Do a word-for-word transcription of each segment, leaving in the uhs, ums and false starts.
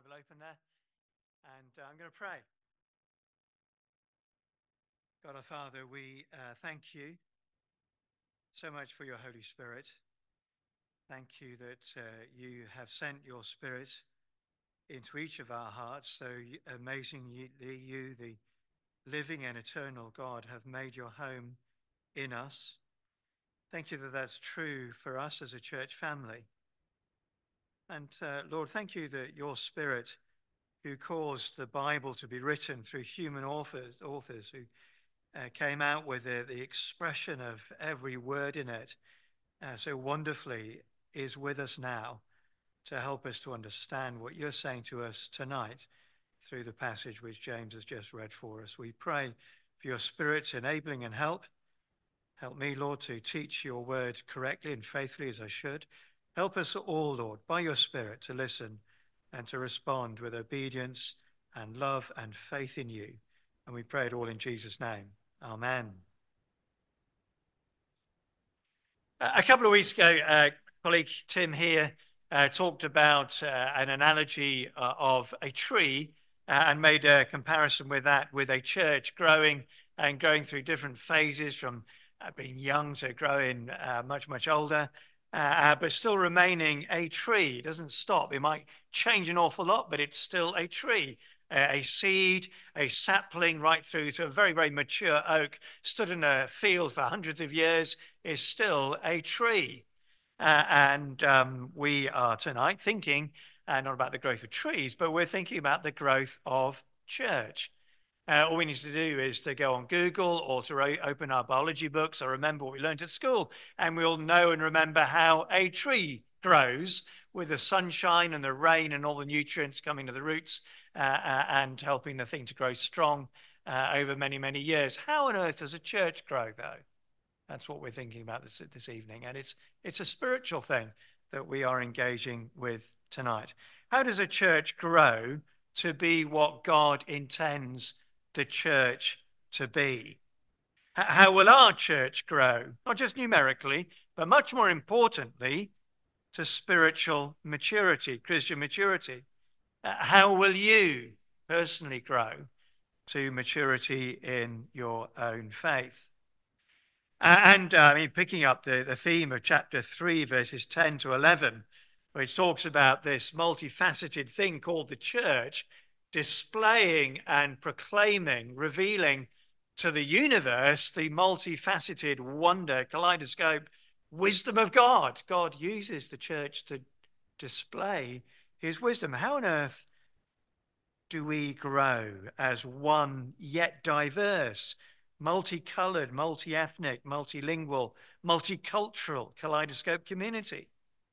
Bible open there, and uh, I'm going to pray. God our Father, we uh, thank you so much for your Holy Spirit. Thank you that uh, you have sent your Spirit into each of our hearts. So amazingly, you, the living and eternal God, have made your home in us. Thank you that that's true for us as a church family. And uh, Lord, thank you that your Spirit, who caused the Bible to be written through human authors, authors who uh, came out with the, the expression of every word in it uh, so wonderfully, is with us now to help us to understand what you're saying to us tonight through the passage which James has just read for us. We pray for your Spirit's enabling and help. Help me, Lord, to teach your word correctly and faithfully as I should. Help us all, Lord, by your Spirit to listen and to respond with obedience and love and faith in you. And we pray it all in Jesus' name. Amen. A couple of weeks ago, uh, colleague Tim here uh, talked about uh, an analogy uh, of a tree uh, and made a comparison with that with a church growing and going through different phases from uh, being young to growing uh, much, much older, uh, uh, but still remaining a tree. It doesn't stop. It might change an awful lot, but it's still a tree. Uh, a seed, a sapling, right through to a very, very mature oak, stood in a field for hundreds of years, is still a tree. Uh, and um, we are tonight thinking uh, not about the growth of trees, but we're thinking about the growth of church. Uh, all we need to do is to go on Google or to ro- open our biology books or remember what we learned at school, and we'll know and remember how a tree grows with the sunshine and the rain and all the nutrients coming to the roots uh, uh, and helping the thing to grow strong uh, over many, many years. How on earth does a church grow, though? That's what we're thinking about this, this evening. And it's, it's a spiritual thing that we are engaging with tonight. How does a church grow to be what God intends the church to be? How will our church grow? Not just numerically, but much more importantly, to spiritual maturity, Christian maturity. How will you personally grow to maturity in your own faith? And uh, I mean, picking up the, the theme of chapter three, verses ten to eleven, which talks about this multifaceted thing called the church, displaying and proclaiming, revealing to the universe the multifaceted wonder, kaleidoscope, wisdom of God. God uses the church to display his wisdom. How on earth do we grow as one yet diverse, multicolored, multi-ethnic, multilingual, multicultural kaleidoscope community?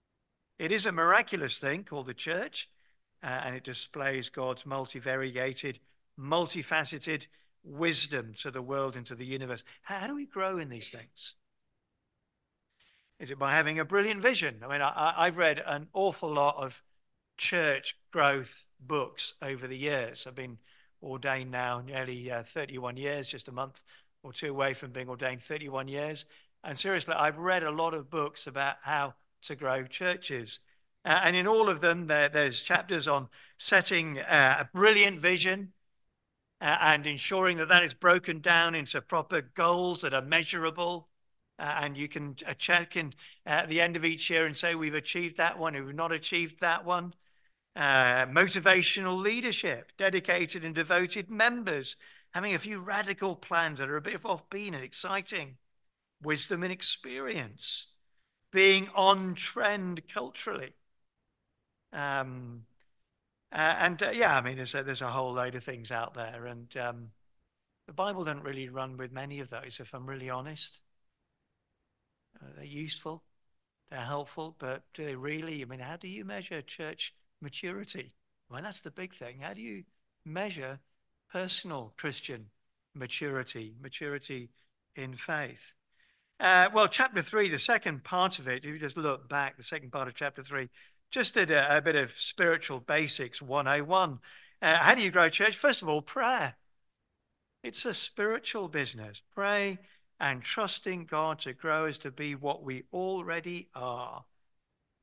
It is a miraculous thing called the church, uh, and it displays God's multivariegated, multifaceted wisdom to the world and to the universe. How do we grow in these things? Is it by having a brilliant vision? I mean, I, I've read an awful lot of church growth books over the years. I've been ordained now nearly uh, thirty-one years, just a month or two away from being ordained thirty-one years. And seriously, I've read a lot of books about how to grow churches. Uh, and in all of them, there, there's chapters on setting uh, a brilliant vision uh, and ensuring that that is broken down into proper goals that are measurable. Uh, and you can uh, check in uh, at the end of each year and say, we've achieved that one, we've not achieved that one. Uh, motivational leadership, dedicated and devoted members, having a few radical plans that are a bit offbeat and exciting, wisdom and experience, being on trend culturally. Um, uh, and uh, yeah, I mean, there's a, there's a whole load of things out there. And um, the Bible doesn't really run with many of those, if I'm really honest. Uh, they're useful, they're helpful, but do they really? I mean, how do you measure church maturity? Well, that's the big thing. How do you measure personal Christian maturity, maturity in faith? Uh, well, chapter three, the second part of it, if you just look back, the second part of chapter three, just did a, a bit of spiritual basics one oh one. Uh, how do you grow church? First of all, prayer. It's a spiritual business. Pray and trusting God to grow us to be what we already are.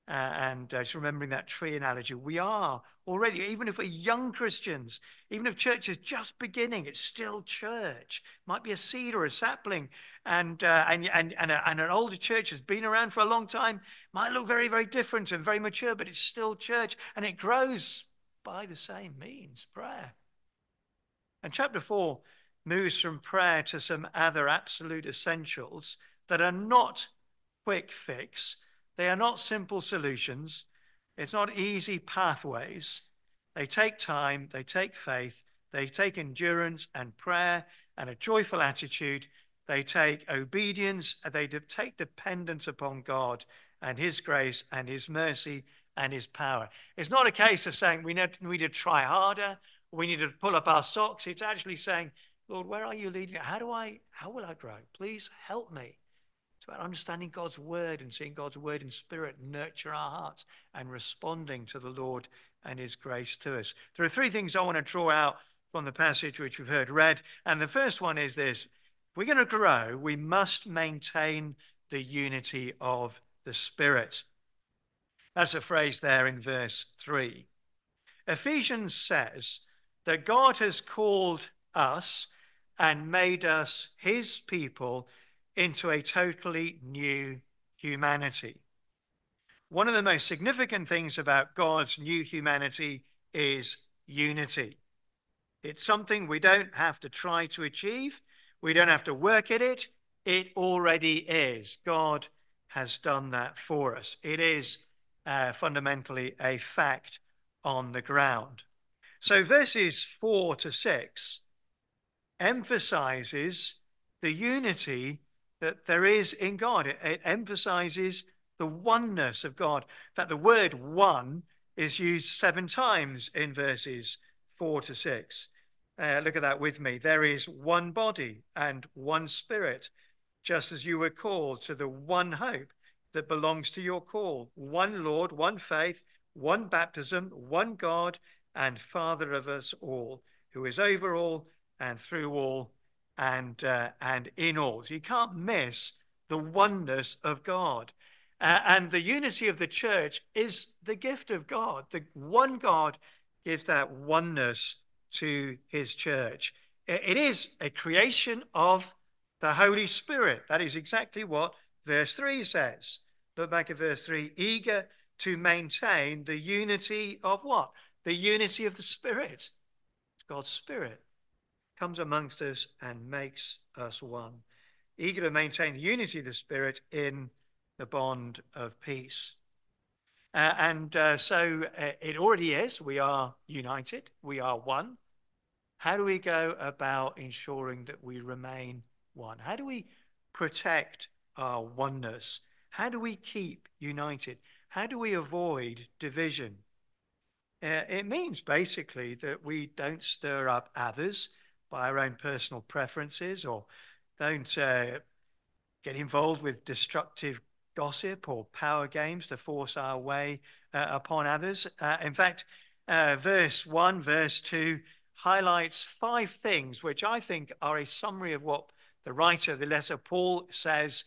Uh, and uh, just remembering that tree analogy, we are already, even if we're young Christians, even if church is just beginning, it's still church. Might be a seed or a sapling, and uh, and and and, a, and an older church has been around for a long time. Might look very very different and very mature, but it's still church, and it grows by the same means, prayer. And chapter four moves from prayer to some other absolute essentials that are not quick fix. They are not simple solutions. It's not easy pathways. They take time, they take faith, they take endurance and prayer and a joyful attitude. They take obedience, and they take dependence upon God and his grace and his mercy and his power. It's not a case of saying we need, we need to try harder, we need to pull up our socks. It's actually saying, Lord, where are you leading? How do I, how will I grow? Please help me. It's about understanding God's word and seeing God's word in spirit nurture our hearts and responding to the Lord and his grace to us. There are three things I want to draw out from the passage which we've heard read. And the first one is this: if we're going to grow, we must maintain the unity of the Spirit. That's a phrase there in verse three. Ephesians says that God has called us and made us his people into a totally new humanity. One of the most significant things about God's new humanity is unity. It's something we don't have to try to achieve. We don't have to work at it. It already is. God has done that for us. It is uh, fundamentally a fact on the ground. So verses four to six emphasizes the unity that there is in God. It, it emphasizes the oneness of God. In fact, the word one is used seven times in verses four to six. Uh, look at that with me. There is one body and one spirit, just as you were called to the one hope that belongs to your call. One Lord, one faith, one baptism, one God and Father of us all, who is over all and through all and uh, and in all. So you can't miss the oneness of God. Uh, and the unity of the church is the gift of God. The one God gives that oneness to his church. It is a creation of the Holy Spirit. That is exactly what verse three says. Look back at verse three. Eager to maintain the unity of what? The unity of the Spirit. It's God's Spirit comes amongst us and makes us one. Eager to maintain the unity of the Spirit in the bond of peace. Uh, and uh, so uh, it already is. We are united. We are one. How do we go about ensuring that we remain one? How do we protect our oneness? How do we keep united? How do we avoid division? Uh, it means basically that we don't stir up others by our own personal preferences, or don't uh, get involved with destructive gossip or power games to force our way uh, upon others. Uh, in fact, uh, verse one, verse two highlights five things which I think are a summary of what the writer of the letter, Paul, says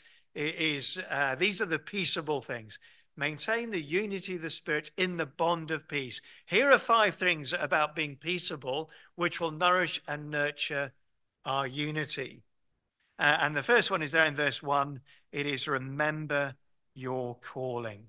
is uh, these are the peaceable things. Maintain the unity of the Spirit in the bond of peace. Here are five things about being peaceable which will nourish and nurture our unity. Uh, and the first one is there in verse one. It is remember your calling.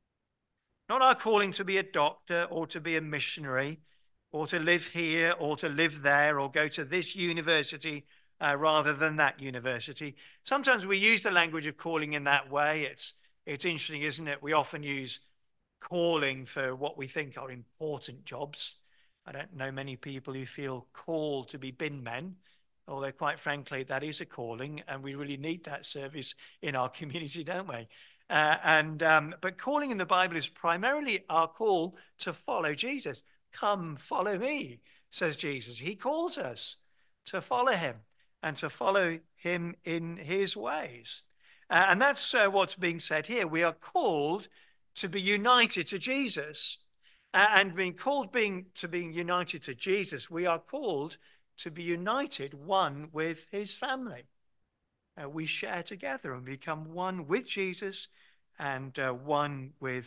Not our calling to be a doctor or to be a missionary or to live here or to live there or go to this university uh, rather than that university. Sometimes we use the language of calling in that way. It's, it's interesting, isn't it? We often use calling for what we think are important jobs. I don't know many people who feel called to be bin men, although quite frankly, that is a calling and we really need that service in our community, don't we? Uh, and um, but calling in the Bible is primarily our call to follow Jesus. Come, follow me, says Jesus. He calls us to follow him and to follow him in his ways. Uh, and that's uh, what's being said here. We are called to be united to Jesus. Uh, and being called being, to being united to Jesus, we are called to be united one with his family. Uh, we share together and become one with Jesus and uh, one with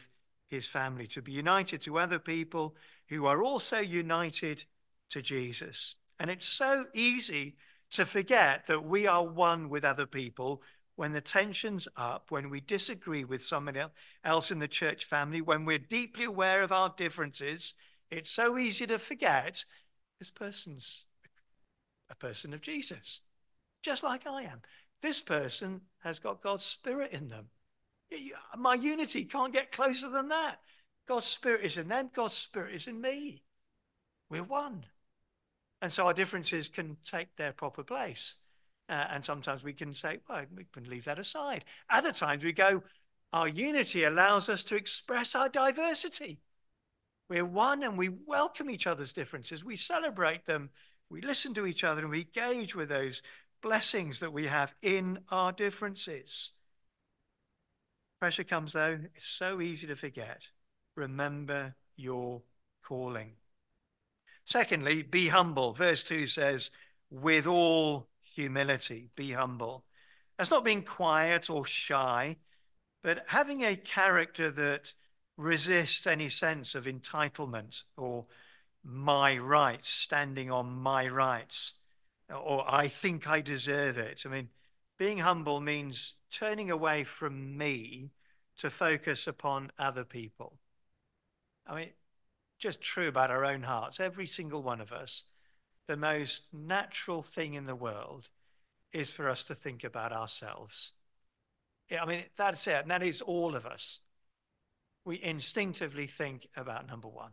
his family, to be united to other people who are also united to Jesus. And it's so easy to forget that we are one with other people when the tension's up, when we disagree with someone else in the church family, when we're deeply aware of our differences. It's so easy to forget this person's a person of Jesus, just like I am. This person has got God's Spirit in them. My unity can't get closer than that. God's Spirit is in them. God's Spirit is in me. We're one. And so our differences can take their proper place. Uh, and sometimes we can say, well, we can leave that aside. Other times we go, our unity allows us to express our diversity. We're one and we welcome each other's differences. We celebrate them. We listen to each other and we engage with those blessings that we have in our differences. Pressure comes though, it's so easy to forget. Remember your calling. Secondly, be humble. Verse two says, with all humility, be humble. That's not being quiet or shy, but having a character that resists any sense of entitlement or my rights, standing on my rights, or I think I deserve it. I mean, being humble means turning away from me to focus upon other people. I mean, just true about our own hearts. Every single one of us, the most natural thing in the world is for us to think about ourselves. Yeah, I mean, that's it. And that is all of us. We instinctively think about number one.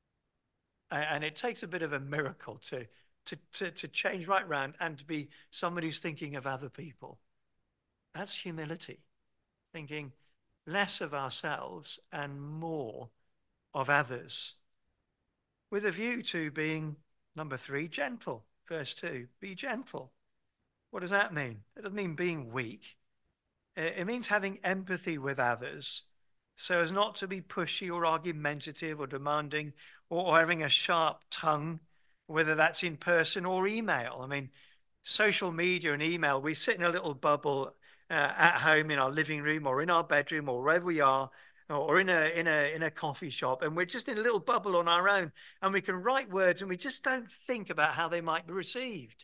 And it takes a bit of a miracle to, to, to, to change right round and to be somebody who's thinking of other people. That's humility. Thinking less of ourselves and more of others. With a view to being, number three, gentle. Verse two, be gentle. What does that mean? It doesn't mean being weak. It means having empathy with others so as not to be pushy or argumentative or demanding or having a sharp tongue, whether that's in person or email. I mean, social media and email, we sit in a little bubble uh, at home in our living room or in our bedroom or wherever we are, or in a, in, a, in a coffee shop, and we're just in a little bubble on our own, and we can write words and we just don't think about how they might be received.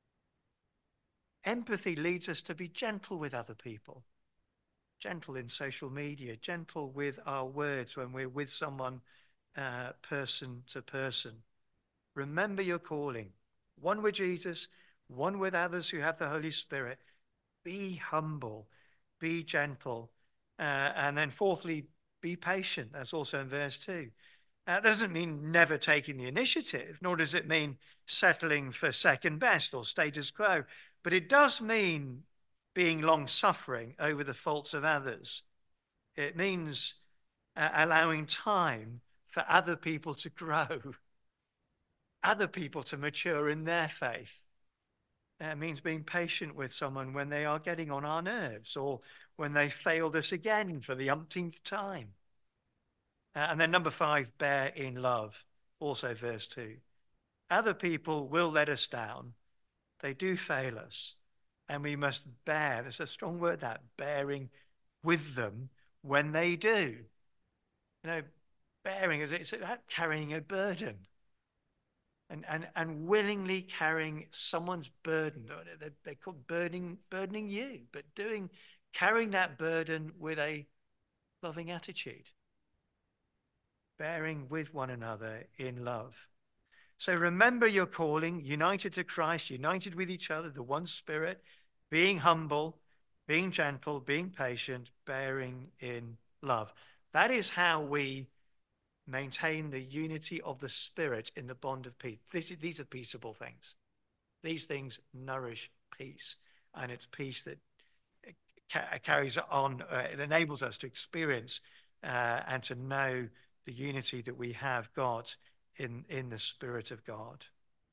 Empathy leads us to be gentle with other people. Gentle in social media, gentle with our words when we're with someone uh, person to person. Remember your calling. One with Jesus, one with others who have the Holy Spirit. Be humble, be gentle. Uh, and then fourthly, be patient. That's also in verse two. Uh, that doesn't mean never taking the initiative, nor does it mean settling for second best or status quo. But it does mean being long-suffering over the faults of others. It means uh, allowing time for other people to grow, other people to mature in their faith. It means being patient with someone when they are getting on our nerves or when they failed us again for the umpteenth time. Uh, and then number five, bear in love, also verse two. Other people will let us down. They do fail us. And we must bear, there's a strong word, that, bearing with them when they do. You know, bearing, it's about carrying a burden. And, and, and willingly carrying someone's burden. They, they call burdening, burdening you, but doing, carrying that burden with a loving attitude. Bearing with one another in love. So remember your calling, united to Christ, united with each other, the one Spirit, being humble, being gentle, being patient, bearing in love. That is how we maintain the unity of the Spirit in the bond of peace. This, these are peaceable things. These things nourish peace, and it's peace that ca- carries on, uh, it enables us to experience uh, and to know the unity that we have God in, in the Spirit of God.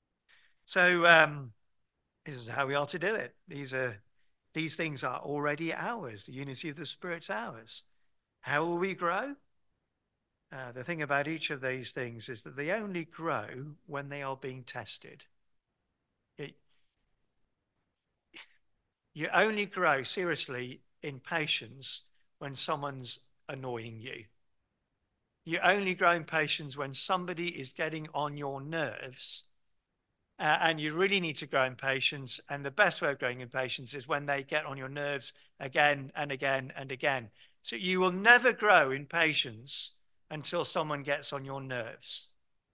So um, this is how we are to do it. These are these things are already ours. The unity of the Spirit's ours. How will we grow? Uh, the thing about each of these things is that they only grow when they are being tested. It, you only grow seriously in patience when someone's annoying you. You only grow in patience when somebody is getting on your nerves. Uh, and you really need to grow in patience. And the best way of growing in patience is when they get on your nerves again and again and again. So you will never grow in patience until someone gets on your nerves.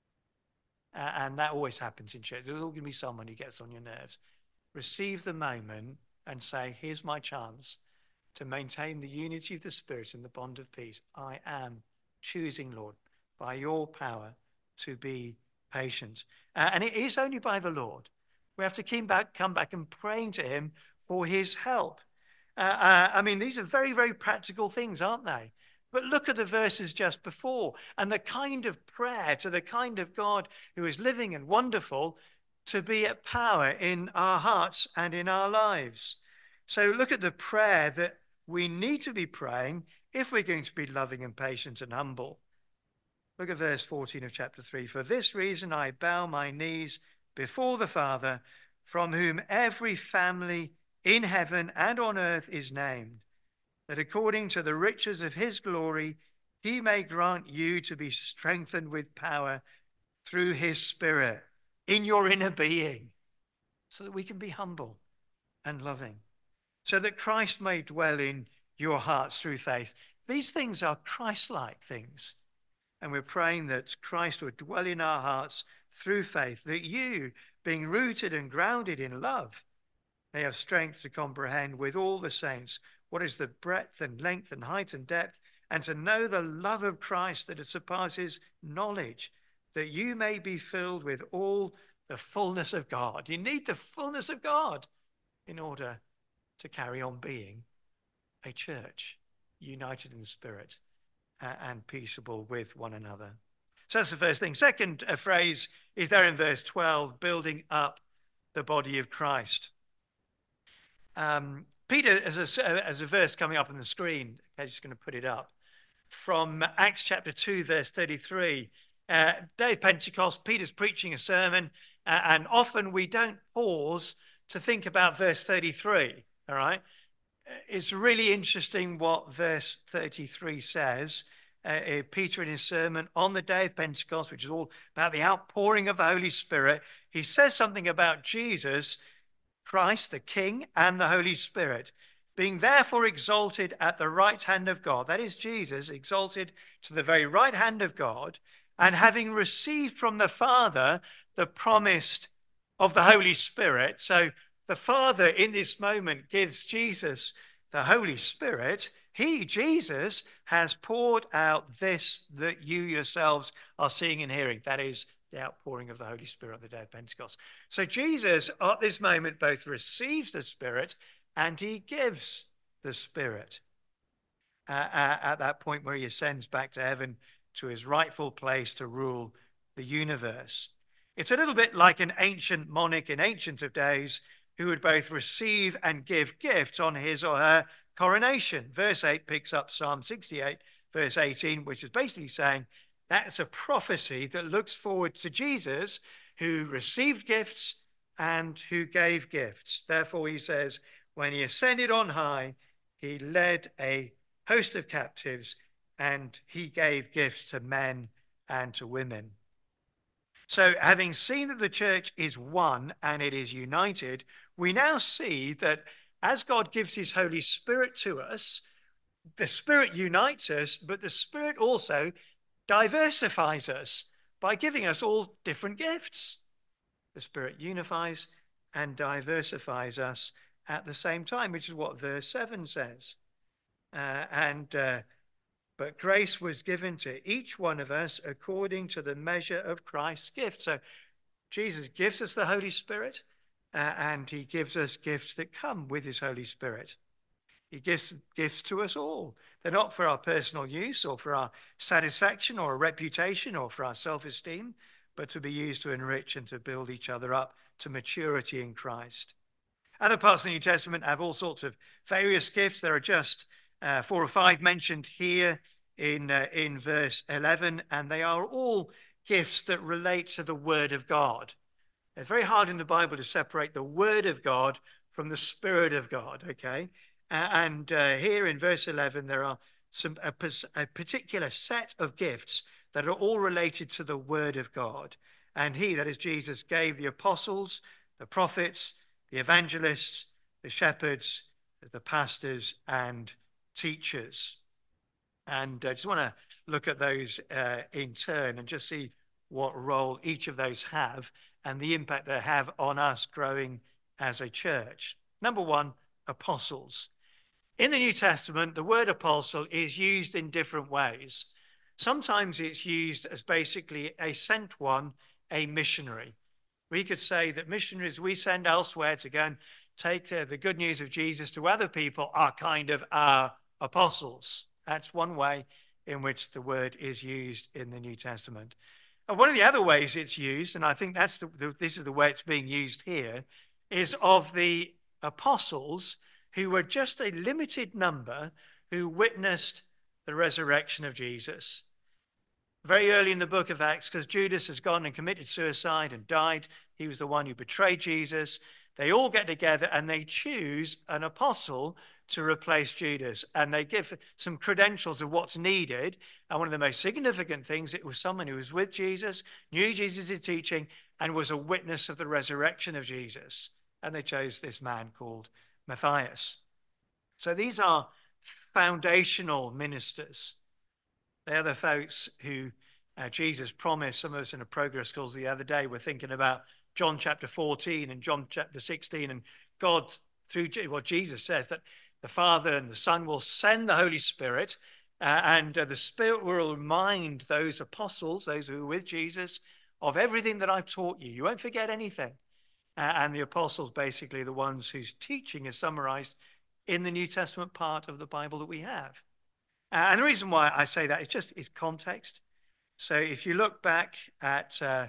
Uh, and that always happens in church. There's always going to be someone who gets on your nerves. Receive the moment and say, here's my chance to maintain the unity of the Spirit and the bond of peace. I am choosing, Lord, by your power to be patient. Uh, and it is only by the Lord. We have to keep back, come back and praying to him for his help. Uh, uh, I mean, these are very, very practical things, aren't they? But look at the verses just before and the kind of prayer to the kind of God who is living and wonderful to be at power in our hearts and in our lives. So look at the prayer that we need to be praying if we're going to be loving and patient and humble. Look at verse fourteen of chapter three. For this reason I bow my knees before the Father, from whom every family in heaven and on earth is named, that according to the riches of his glory, he may grant you to be strengthened with power through his Spirit in your inner being, so that we can be humble and loving, so that Christ may dwell in your hearts through faith. These things are Christ-like things. And we're praying that Christ would dwell in our hearts through faith, that you, being rooted and grounded in love, may have strength to comprehend with all the saints what is the breadth and length and height and depth, and to know the love of Christ that surpasses knowledge, that you may be filled with all the fullness of God. You need the fullness of God in order to carry on being a church united in the Spirit uh, and peaceable with one another. So that's the first thing. Second uh, phrase is there in verse twelve, building up the body of Christ. Um, Peter, as a, as a verse coming up on the screen, I'm just going to put it up, from Acts chapter two, verse thirty-three. Uh, day of Pentecost, Peter's preaching a sermon, uh, and often we don't pause to think about verse thirty-three, all right? It's really interesting what verse thirty-three says. Uh, Peter, in his sermon on the day of Pentecost, which is all about the outpouring of the Holy Spirit, he says something about Jesus, Christ, the King, and the Holy Spirit, being therefore exalted at the right hand of God. That is Jesus, exalted to the very right hand of God, and having received from the Father the promise of the Holy Spirit. So the Father in this moment gives Jesus the Holy Spirit. He, Jesus, has poured out this that you yourselves are seeing and hearing. That is the outpouring of the Holy Spirit on the day of Pentecost. So Jesus, at this moment, both receives the Spirit and he gives the Spirit. Uh, uh, at that point where he ascends back to heaven to his rightful place to rule the universe. It's a little bit like an ancient monarch in ancient of days who would both receive and give gifts on his or her coronation. Verse eight picks up Psalm sixty-eight, verse eighteen, which is basically saying that's a prophecy that looks forward to Jesus, who received gifts and who gave gifts. Therefore, he says, when he ascended on high, he led a host of captives and he gave gifts to men and to women. So having seen that the church is one and it is united, we now see that as God gives his Holy Spirit to us, the Spirit unites us, but the Spirit also diversifies us by giving us all different gifts. The Spirit unifies and diversifies us at the same time, which is what verse seven says. Uh, and uh, but grace was given to each one of us according to the measure of Christ's gift. So Jesus gives us the Holy Spirit, uh, and he gives us gifts that come with his Holy Spirit. He gives gifts to us all. They're not for our personal use or for our satisfaction or a reputation or for our self-esteem, but to be used to enrich and to build each other up to maturity in Christ. Other parts of the New Testament have all sorts of various gifts. There are just uh, four or five mentioned here in, uh, in verse eleven, and they are all gifts that relate to the Word of God. It's very hard in the Bible to separate the Word of God from the Spirit of God, okay? And uh, here in verse eleven, there are some a, a particular set of gifts that are all related to the Word of God. And he, that is Jesus, gave the apostles, the prophets, the evangelists, the shepherds, the pastors, and teachers. And I just want to look at those uh, in turn and just see what role each of those have and the impact they have on us growing as a church. Number one, apostles. In the New Testament, the word apostle is used in different ways. Sometimes it's used as basically a sent one, a missionary. We could say that missionaries we send elsewhere to go and take uh, the good news of Jesus to other people are kind of our apostles. That's one way in which the word is used in the New Testament. And one of the other ways it's used, and I think that's the, the, this is the way it's being used here, is of the apostles who were just a limited number who witnessed the resurrection of Jesus. Very early in the book of Acts, because Judas has gone and committed suicide and died, he was the one who betrayed Jesus. They all get together and they choose an apostle to replace Judas. And they give some credentials of what's needed. And one of the most significant things, it was someone who was with Jesus, knew Jesus' teaching, and was a witness of the resurrection of Jesus. And they chose this man called Matthias. So these are foundational ministers. They are the folks who uh, Jesus promised. Some of us in a progress course the other day were thinking about John chapter fourteen and John chapter sixteen, and God, through what Jesus says, that the Father and the Son will send the Holy Spirit, uh, and uh, the Spirit will remind those apostles, those who are with Jesus, of everything that I've taught you. You won't forget anything. Uh, and the apostles, basically the ones whose teaching is summarized in the New Testament part of the Bible that we have. Uh, and the reason why I say that is just is context. So if you look back at uh,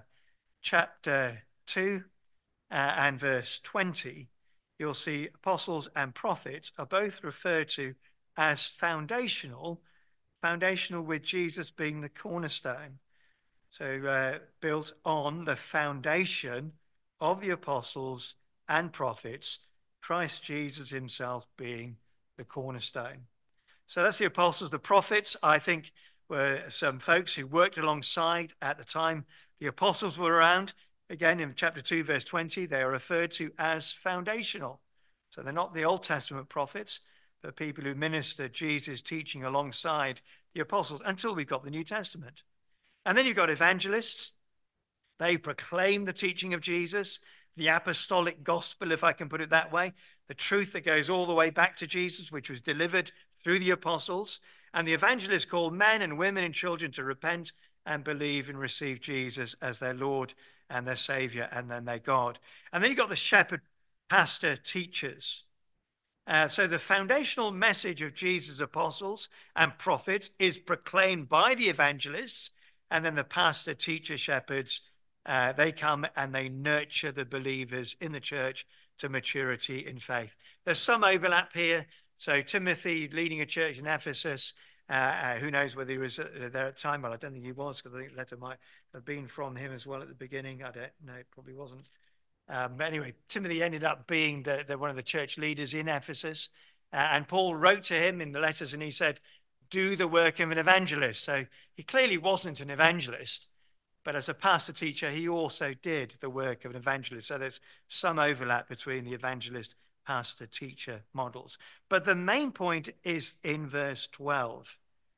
chapter two uh, and verse twenty, you'll see apostles and prophets are both referred to as foundational, foundational with Jesus being the cornerstone. So uh, built on the foundation of the apostles and prophets, Christ Jesus himself being the cornerstone. So that's the apostles. The prophets, I think, were some folks who worked alongside at the time the apostles were around. Again, in chapter two, verse twenty, they are referred to as foundational. So they're not the Old Testament prophets, but people who ministered Jesus' teaching alongside the apostles until we got the New Testament. And then you've got evangelists. They proclaim the teaching of Jesus, the apostolic gospel, if I can put it that way, the truth that goes all the way back to Jesus, which was delivered through the apostles. And the evangelists call men and women and children to repent and believe and receive Jesus as their Lord and their Savior and then their God. And then you've got the shepherd, pastor, teachers. Uh, so the foundational message of Jesus' apostles and prophets is proclaimed by the evangelists, and then the pastor, teacher, shepherds, uh, they come and they nurture the believers in the church to maturity in faith. There's some overlap here. So Timothy leading a church in Ephesus, uh, uh, who knows whether he was uh, there at the time? Well, I don't think he was, because I think the letter might have been from him as well at the beginning. I don't know, it probably wasn't. Um, but anyway, Timothy ended up being the, the, one of the church leaders in Ephesus. Uh, and Paul wrote to him in the letters and he said, do the work of an evangelist. So he clearly wasn't an evangelist, but as a pastor teacher, he also did the work of an evangelist. So there's some overlap between the evangelist, pastor, teacher models. But the main point is in verse twelve.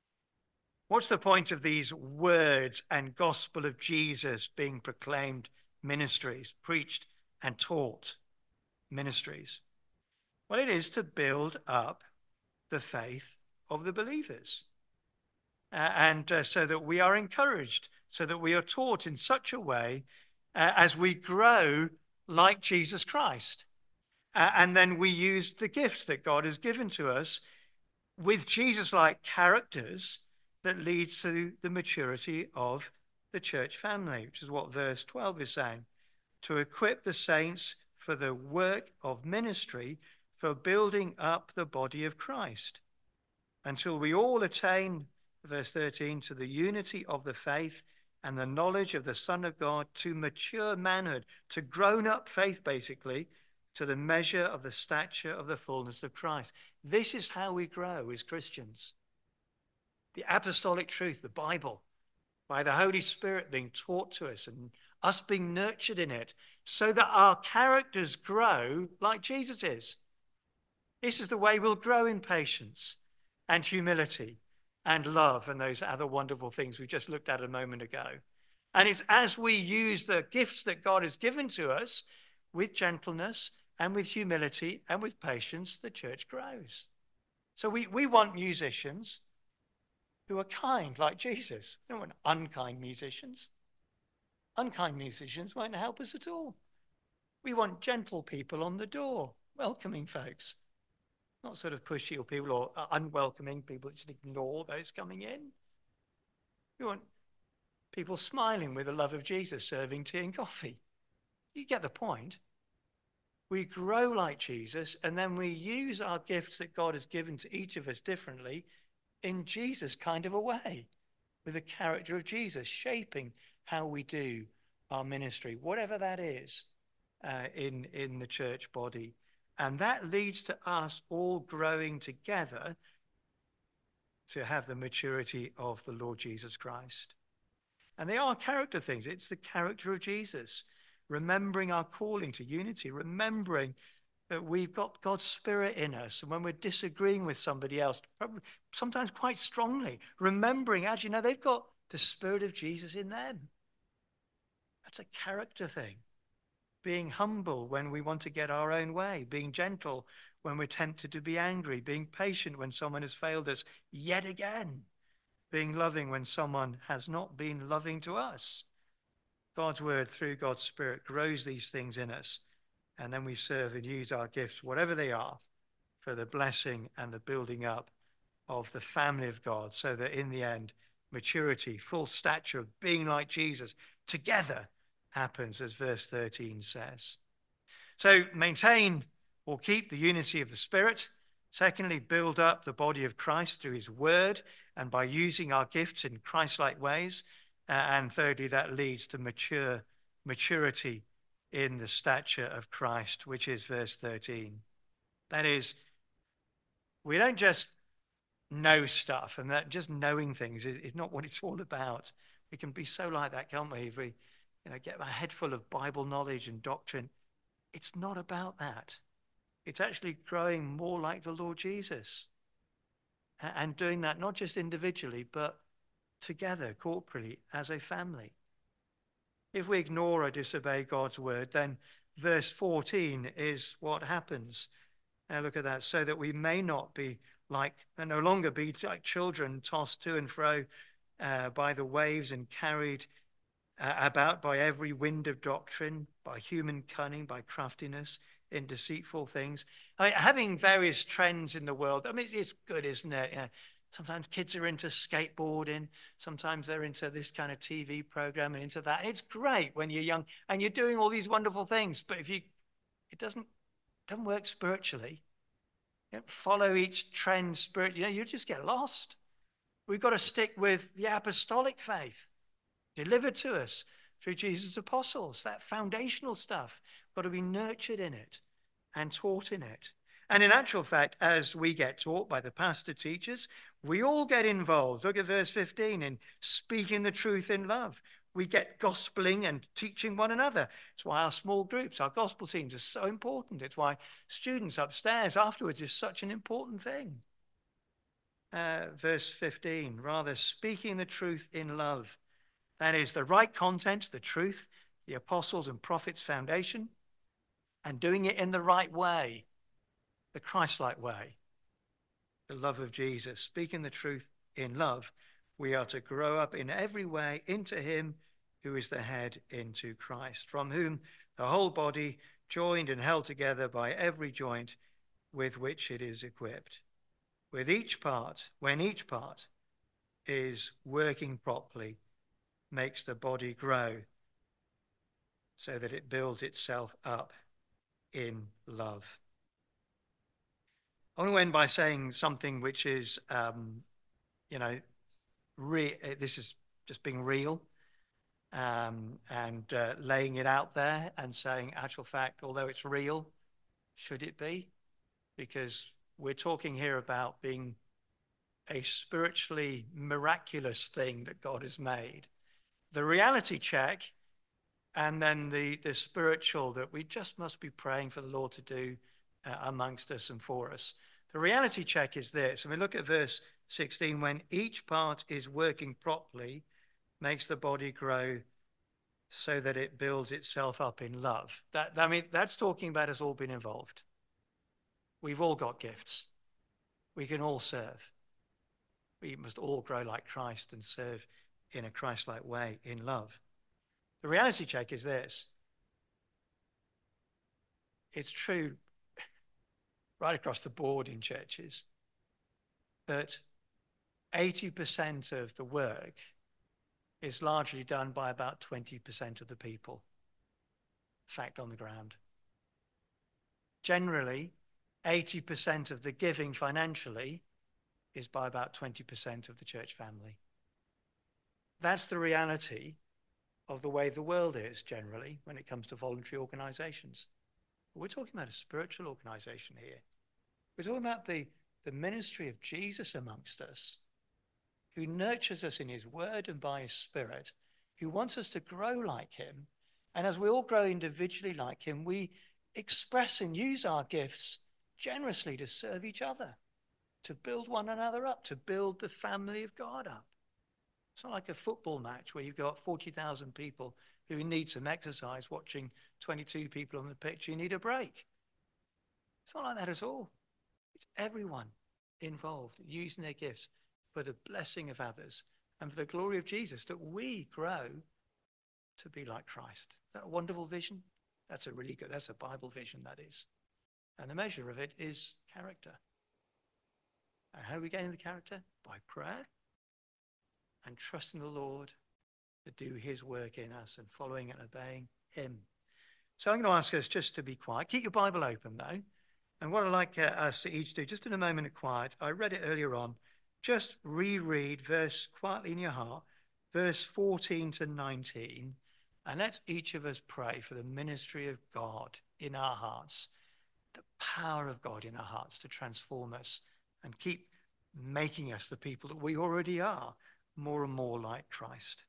What's the point of these words and gospel of Jesus being proclaimed ministries, preached and taught ministries? Well, it is to build up the faith of the believers. Uh, and uh, so that we are encouraged, so that we are taught in such a way uh, as we grow like Jesus Christ. Uh, and then we use the gifts that God has given to us with Jesus-like characters that leads to the maturity of the church family, which is what verse twelve is saying. To equip the saints for the work of ministry, for building up the body of Christ, until we all attain, verse thirteen, to the unity of the faith and the knowledge of the Son of God, to mature manhood, to grown up faith, basically, to the measure of the stature of the fullness of Christ. This is how we grow as Christians. the apostolic truth, the Bible, by the Holy Spirit being taught to us and us being nurtured in it so that our characters grow like Jesus is. This is the way we'll grow in patience and humility and love and those other wonderful things we just looked at a moment ago. And it's as we use the gifts that God has given to us with gentleness and with humility and with patience, the church grows. So we, we want musicians who are kind like Jesus. We don't want unkind musicians. Unkind musicians won't help us at all. We want gentle people on the door, welcoming folks, not sort of pushy or people or unwelcoming people that just ignore those coming in. We want people smiling with the love of Jesus, serving tea and coffee. You get the point. We grow like Jesus, and then we use our gifts that God has given to each of us differently in Jesus kind of a way, with the character of Jesus shaping how we do our ministry, whatever that is, uh, in, in the church body. And that leads to us all growing together to have the maturity of the Lord Jesus Christ. And they are character things. It's the character of Jesus, remembering our calling to unity, remembering that we've got God's Spirit in us. And when we're disagreeing with somebody else, probably, sometimes quite strongly, remembering, actually, no, they've got the Spirit of Jesus in them. That's a character thing. Being humble when we want to get our own way, being gentle when we're tempted to be angry, being patient when someone has failed us yet again, being loving when someone has not been loving to us. God's word through God's Spirit grows these things in us, and then we serve and use our gifts, whatever they are, for the blessing and the building up of the family of God, so that in the end, maturity, full stature of being like Jesus together happens, as verse thirteen says. So maintain or keep the unity of the Spirit. Secondly, build up the body of Christ through his word and by using our gifts in Christ-like ways. Uh, and thirdly, that leads to mature maturity in the stature of Christ, which is verse thirteen. That is, we don't just know stuff, and that just knowing things is, is not what it's all about. We can be so like that, can't we? If we you know, get our head full of Bible knowledge and doctrine, it's not about that. It's actually growing more like the Lord Jesus, and doing that not just individually, but together, corporately, as a family. If we ignore or disobey God's word, then verse fourteen is what happens. Now look at that. So that we may not be like, and no longer be like children tossed to and fro uh, by the waves and carried uh, about by every wind of doctrine, by human cunning, by craftiness in deceitful things. I mean, having various trends in the world, I mean, it's good, isn't it? You know, sometimes kids are into skateboarding. Sometimes they're into this kind of T V program and into that. It's great when you're young and you're doing all these wonderful things. But if you, it doesn't, doesn't work spiritually. You don't follow each trend spirit. You know, you just get lost. We've got to stick with the apostolic faith delivered to us through Jesus' apostles. That foundational stuff. We've got to be nurtured in it and taught in it. And in actual fact, as we get taught by the pastor teachers, we all get involved. Look at verse fifteen, in speaking the truth in love. We get gospeling and teaching one another. It's why our small groups, our gospel teams are so important. It's why students upstairs afterwards is such an important thing. Uh, verse fifteen, rather speaking the truth in love. That is the right content, the truth, the apostles' and prophets' foundation, and doing it in the right way. The Christ-like way, the love of Jesus, speaking the truth in love. We are to grow up in every way into him who is the head, into Christ, from whom the whole body, joined and held together by every joint with which it is equipped, with each part, when each part is working properly, makes the body grow so that it builds itself up in love. I want to end by saying something which is, um, you know, re- this is just being real um, and uh, laying it out there and saying, actual fact, although it's real, should it be? Because we're talking here about being a spiritually miraculous thing that God has made. The reality check, and then the, the spiritual that we just must be praying for the Lord to do uh, amongst us and for us. The reality check is this. I mean, look at verse sixteen. When each part is working properly, makes the body grow so that it builds itself up in love. That, I mean, that's talking about us all being involved. We've all got gifts. We can all serve. We must all grow like Christ and serve in a Christ-like way in love. The reality check is this. It's true right across the board in churches that eighty percent of the work is largely done by about twenty percent of the people. Fact on the ground. Generally, eighty percent of the giving financially is by about twenty percent of the church family. That's the reality of the way the world is generally when it comes to voluntary organizations. We're talking about a spiritual organization here. We're talking about the, the ministry of Jesus amongst us, who nurtures us in his word and by his spirit, who wants us to grow like him. And as we all grow individually like him, we express and use our gifts generously to serve each other, to build one another up, to build the family of God up. It's not like a football match where you've got forty thousand people who need some exercise watching twenty-two people on the pitch. You need a break. It's not like that at all. It's everyone involved using their gifts for the blessing of others and for the glory of Jesus, that we grow to be like Christ. Is that a wonderful vision? That's a really good, that's a Bible vision, that is. And the measure of it is character. And how do we gain the character? By prayer and trusting the Lord to do his work in us and following and obeying him. So I'm going to ask us just to be quiet. Keep your Bible open, though. And what I'd like uh, us to each do, just in a moment of quiet, I read it earlier on, just reread verse quietly in your heart, verse fourteen to nineteen, and let each of us pray for the ministry of God in our hearts, the power of God in our hearts to transform us and keep making us the people that we already are, more and more like Christ.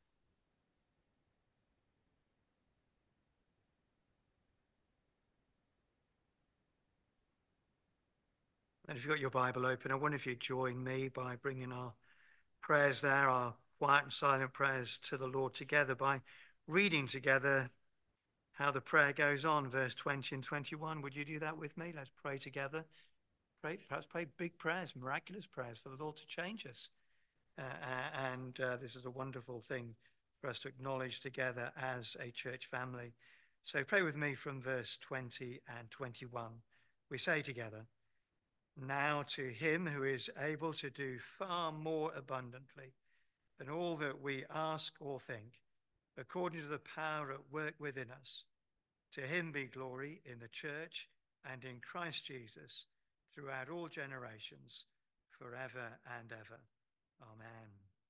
And if you've got your Bible open, I wonder if you'd join me by bringing our prayers there, our quiet and silent prayers to the Lord together, by reading together how the prayer goes on, verse twenty and twenty-one. Would you do that with me? Let's pray together. Pray, perhaps pray big prayers, miraculous prayers for the Lord to change us. Uh, and uh, this is a wonderful thing for us to acknowledge together as a church family. So pray with me from verse twenty and twenty-one. We say together, "Now to him who is able to do far more abundantly than all that we ask or think, according to the power at work within us, to him be glory in the church and in Christ Jesus throughout all generations, forever and ever. Amen."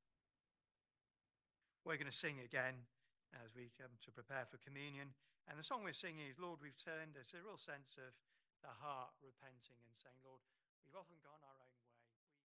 We're going to sing again as we come to prepare for communion. And the song we're singing is "Lord, We've Turned." There's a real sense of the heart repenting and saying, Lord, we've often gone our own way.